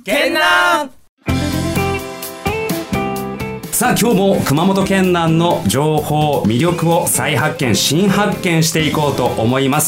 県南。 さあ今日も熊本県南の情報魅力を再発見新発見していこうと思います。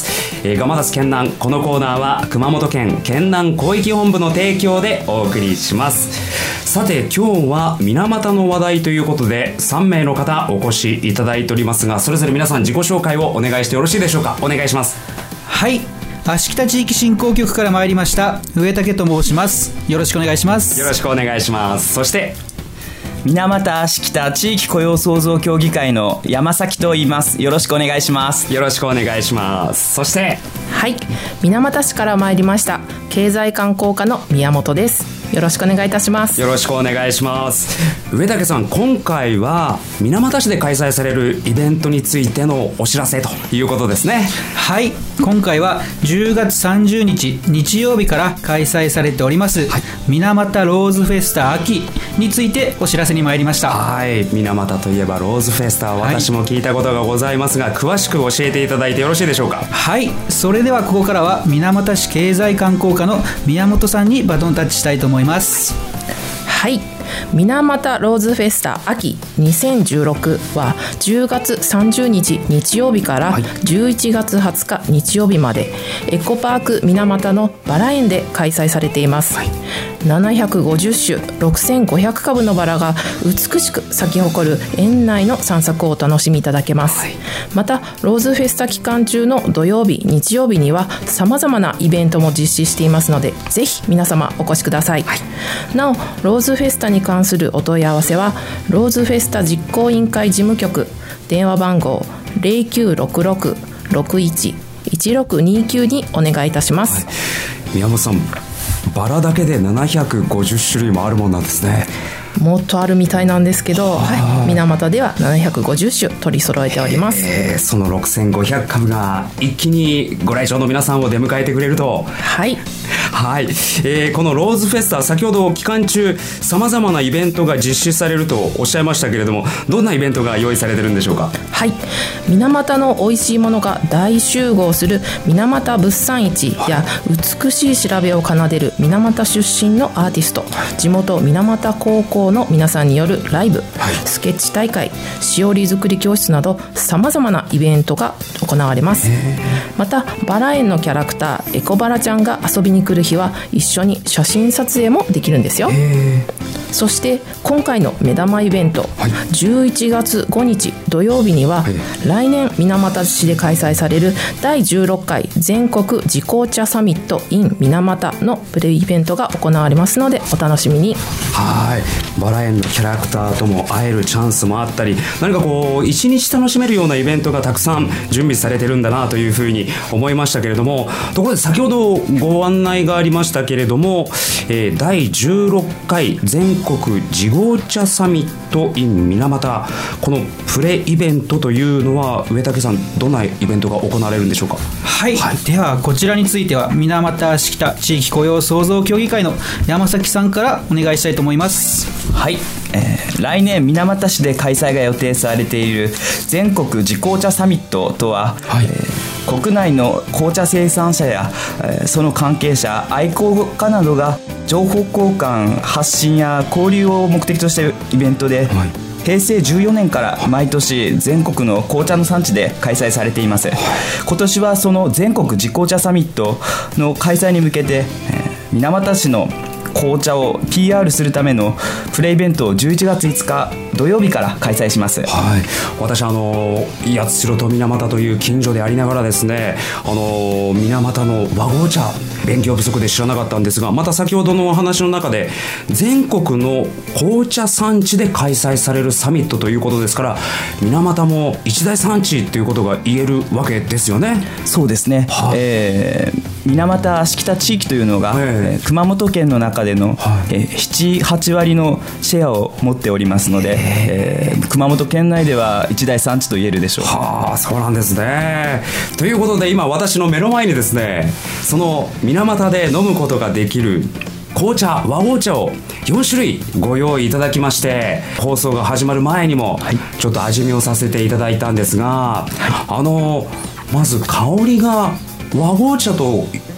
ガマダス県南、このコーナーは熊本県県南広域本部の提供でお送りします。さて今日は水俣の話題ということで3名の方お越しいただいておりますが、それぞれ皆さん自己紹介をお願いしてよろしいでしょうか。お願いします。 はい、芦北地域振興局から参りました上竹と申します。よろしくお願いします。 よろしくお願いします。そして水俣芦北地域雇用創造協議会の山崎と言います。よろしくお願いします。 よろしくお願いします。そしてはい、水俣市から参りました経済観光課の宮本です。よろしくお願いいたします。 よろしくお願いします。上竹さん、今回は水俣市で開催されるイベントについてのお知らせということですね。 はい、今回は10月30日日曜日から開催されております、水俣ローズフェスタ秋についてお知らせに参りました。 はい、水俣といえばローズフェスタ、私も聞いたことがございますが、詳しく教えていただいてよろしいでしょうか。 はい、それではここからは水俣市経済観光課の宮本さんにバトンタッチしたいと思います。 はい、水俣ローズフェスタ秋2016は10月30日日曜日から11月20日日曜日までエコパーク水俣のバラ園で開催されています、750種6500株のバラが美しく咲き誇る園内の散策をお楽しみいただけます、またローズフェスタ期間中の土曜日日曜日にはさまざまなイベントも実施していますので、ぜひ皆様お越しください、なおローズフェスタに関するお問い合わせはローズフェスタ実行委員会事務局電話番号 0966-611629 にお願いいたします、 宮本さん、バラだけで750種類もあるもんなんですね。 もっとあるみたいなんですけど、水俣では750種取り揃えております。 その6500株が一気にご来場の皆さんを出迎えてくれると。 はい、 はい、このローズフェスタ、先ほど期間中さまざまなイベントが実施されるとおっしゃいましたけれども、どんなイベントが用意されてるんでしょうか。 はい、水俣の美味しいものが大集合する水俣物産市や、美しい調べを奏でる水俣出身のアーティスト、地元水俣高校の皆さんによるライブ、スケッチ大会、しおり作り教室などさまざまなイベントが行われます。またバラ園のキャラクターエコバラちゃんが遊びに来る日は一緒に写真撮影もできるんですよ。そして今回の目玉イベント、11月5日土曜日には、来年水俣市で開催される第16回全国自紅茶サミット in 水俣のプレイベントが行われますのでお楽しみに。 はい、バラ園のキャラクターとも会えるチャンスもあったり、何かこう一日楽しめるようなイベントがたくさん準備されてるんだなというふうに思いましたけれども、ところで先ほどご案内がありましたけれども、第16回全国自紅茶サミット in 水俣、このプレイベントというのは上竹さん、どんなイベントが行われるんでしょうか。 はい、ではこちらについては水俣芦北地域雇用創造協議会の山崎さんからお願いしたいと思います。 はい、来年水俣市で開催が予定されている全国自紅茶サミットとは、国内の紅茶生産者や、その関係者愛好家などが情報交換発信や交流を目的としているイベントで、平成14年から毎年全国の紅茶の産地で開催されています。今年はその全国自紅茶サミットの開催に向けて、水俣市の紅茶を PR するためのプレイベントを11月5日土曜日から開催します。 私八代と水俣という近所でありながらですね、水俣の和紅茶勉強不足で知らなかったんですが、また先ほどのお話の中で全国の紅茶産地で開催されるサミットということですから、水俣も一大産地ということが言えるわけですよね。 そうですね、水俣芦北地域というのが、熊本県の中での、7、8割のシェアを持っておりますので、熊本県内では一大産地と言えるでしょう。 そうなんですね。ということで今私の目の前にですね、その水俣で飲むことができる紅茶、和紅茶を4種類ご用意いただきまして、放送が始まる前にもちょっと味見をさせていただいたんですが、まず香りが和紅茶と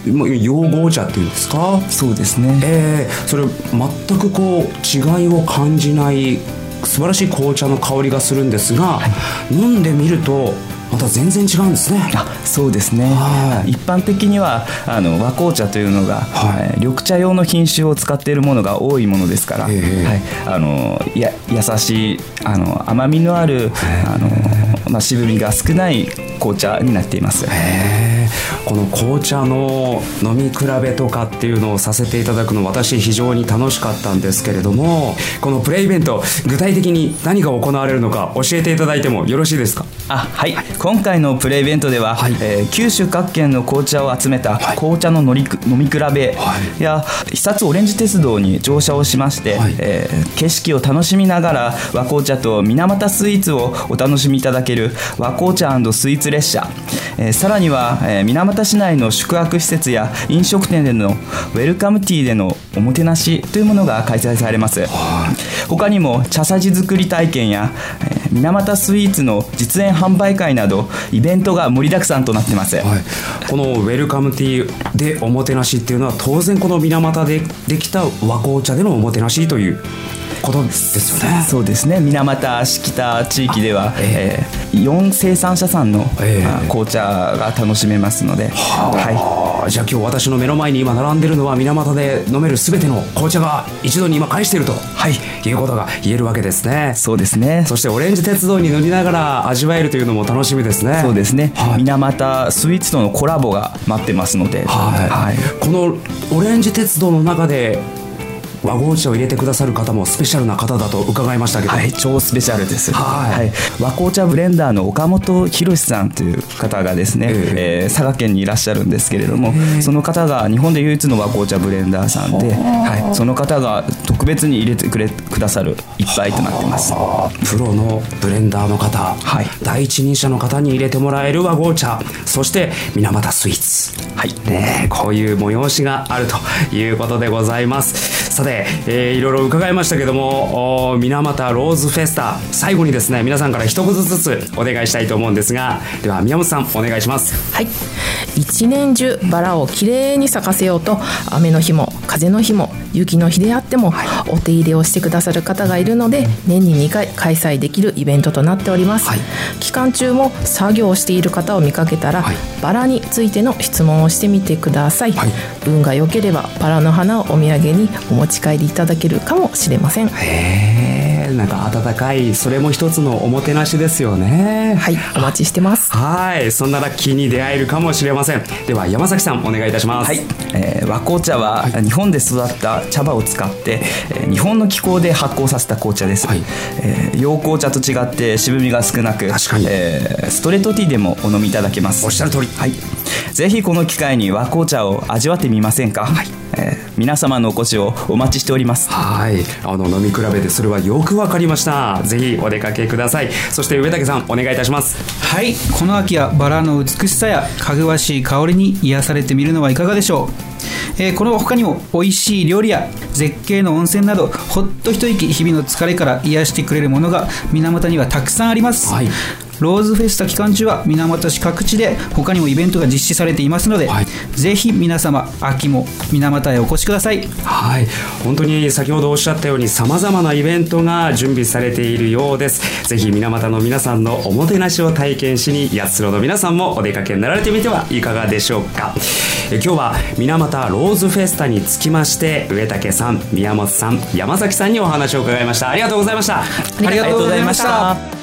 洋紅茶っていうんですか？ そうですね、 それ全くこう違いを感じない素晴らしい紅茶の香りがするんですが、飲んでみるとまた全然違うんですね。 そうですね、一般的には和紅茶というのが、緑茶用の品種を使っているものが多いものですから、優しい甘みのある渋みが少ない紅茶になっています。 この紅茶の飲み比べとかっていうのをさせていただくの私非常に楽しかったんですけれども、このプレイベント具体的に何が行われるのか教えていただいてもよろしいですか？ はい、今回のプレイベントでは、九州各県の紅茶を集めた紅茶の飲み比べや、久津オレンジ鉄道に乗車をしまして、景色を楽しみながら和紅茶と水俣スイーツをお楽しみいただける和紅茶&スイーツ列車、さらには、水俣市内の宿泊施設や飲食店でのウェルカムティーでのおもてなしというものが開催されます。他にも茶さじ作り体験や、水俣スイーツの実演販売会などイベントが盛りだくさんとなってます。 このウェルカムティーでおもてなしっていうのは当然この水俣でできた和紅茶でのおもてなしということですよね。 そうですね、水俣敷田地域では、4生産者さんの、紅茶が楽しめますので、 じゃあ今日私の目の前に今並んでるのは水俣で飲める全ての紅茶が一度に今返していると、いうことが言えるわけですね。 そうですね。 そしてオレンジ鉄道に乗りながら味わえるというのも楽しみですね。 そうですね、水俣スイーツとのコラボが待ってますので、 このオレンジ鉄道の中で和紅茶を入れてくださる方もスペシャルな方だと伺いましたけど、 超スペシャルです。和紅茶ブレンダーの岡本博さんという方がですね、佐賀県にいらっしゃるんですけれども、その方が日本で唯一の和紅茶ブレンダーさんで、その方が特別に入れてくださる一杯となってます。 プロのブレンダーの方、第一人者の方に入れてもらえる和紅茶、そして水俣スイーツ、こういう催しがあるということでございます。さて、いろいろ伺いましたけども、水俣ローズフェスタ、最後にですね皆さんから一言ずつお願いしたいと思うんですが、では宮本さんお願いします。 一年中バラをきれいに咲かせようと、雨の日も風の日も雪の日であってもお手入れをしてくださる方がいるので、年に2回開催できるイベントとなっております。期間中も作業をしている方を見かけたら、バラについての質問をしてみてください。運が良ければバラの花をお土産にお持ち帰りいただけるかもしれません。 なんか温かい、それも一つのおもてなしですよね。 お待ちしてます。 そんなラッキーに出会えるかもしれません。では山崎さんお願いいたします。 和紅茶は日本で育った茶葉を使って、日本の気候で発酵させた紅茶です。洋紅茶と違って渋みが少なく、ストレートティーでもお飲みいただけます。 おっしゃる通り。 ぜひこの機会に和紅茶を味わってみませんか？皆様のお越しをお待ちしております。 飲み比べてそれはよくわかりました。ぜひお出かけください。そして上竹さんお願いいたします。 この秋はバラの美しさやかぐわしい香りに癒されてみるのはいかがでしょう。この他にも美味しい料理や絶景の温泉など、ほっと一息日々の疲れから癒してくれるものが水俣にはたくさんあります。ローズフェスタ期間中は水俣市各地で他にもイベントが実施されていますので、ぜひ皆様秋も水俣へお越しください。 本当に先ほどおっしゃったように様々なイベントが準備されているようです。ぜひ水俣の皆さんのおもてなしを体験しに八代の皆さんもお出かけになられてみてはいかがでしょうか。今日は水俣ローズフェスタにつきまして上竹さん、宮本さん、山崎さんにお話を伺いました。ありがとうございました。 ありがとうございました。